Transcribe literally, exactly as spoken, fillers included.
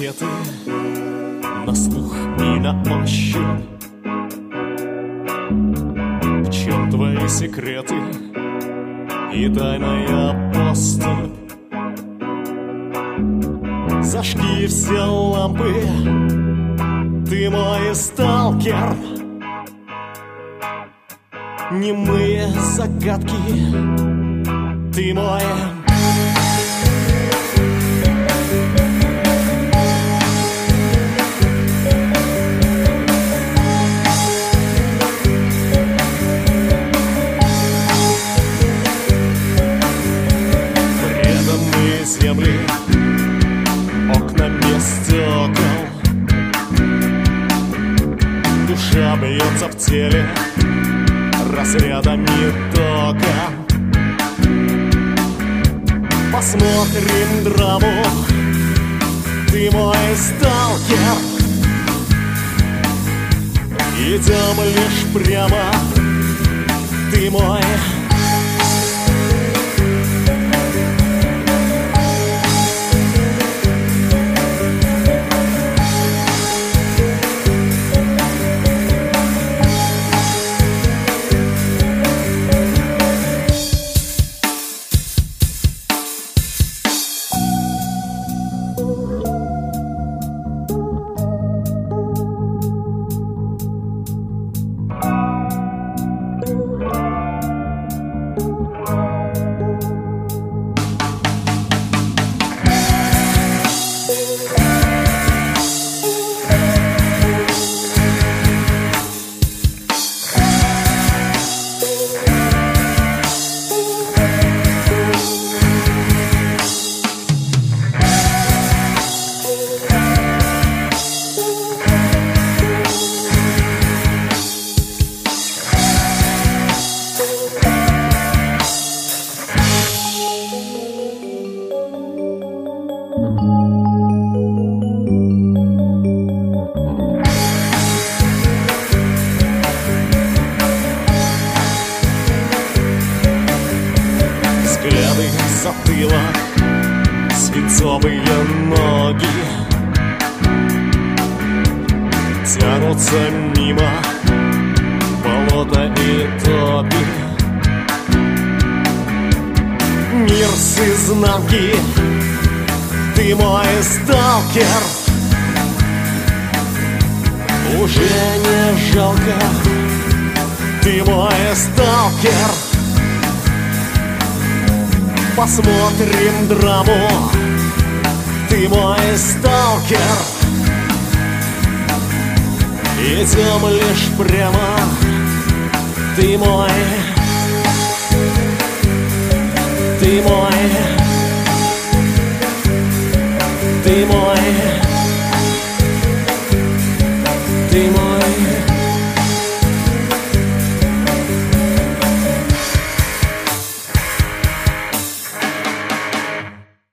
секреты на слух и на ощупь. В чем твои секреты и тайная поступь? Зажги все лампы, ты мой сталкер. Немые загадки, ты мой. Преданные земли, окна без стекол. Душа бьется в теле разрядами тока. Посмотрим драму, ты мой сталкер. Идем лишь прямо, ты мой. Взгляды, затылок, свинцовые ноги тянутся мимо болота и топи. Мир с изнанки, ты мой сталкер. Уже не жалко, ты мой сталкер. Посмотрим драму, ты мой сталкер. Идем лишь прямо, ты мой. Ты мой. Ты мой. Ты мой.